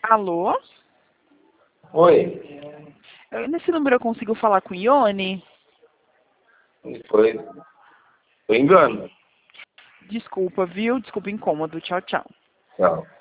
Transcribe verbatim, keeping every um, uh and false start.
Alô? Oi. Eu- Nesse número eu consigo falar com o Ione? Foi. Foi engano. Desculpa, viu? Desculpa o incômodo. Tchau, tchau. Tchau.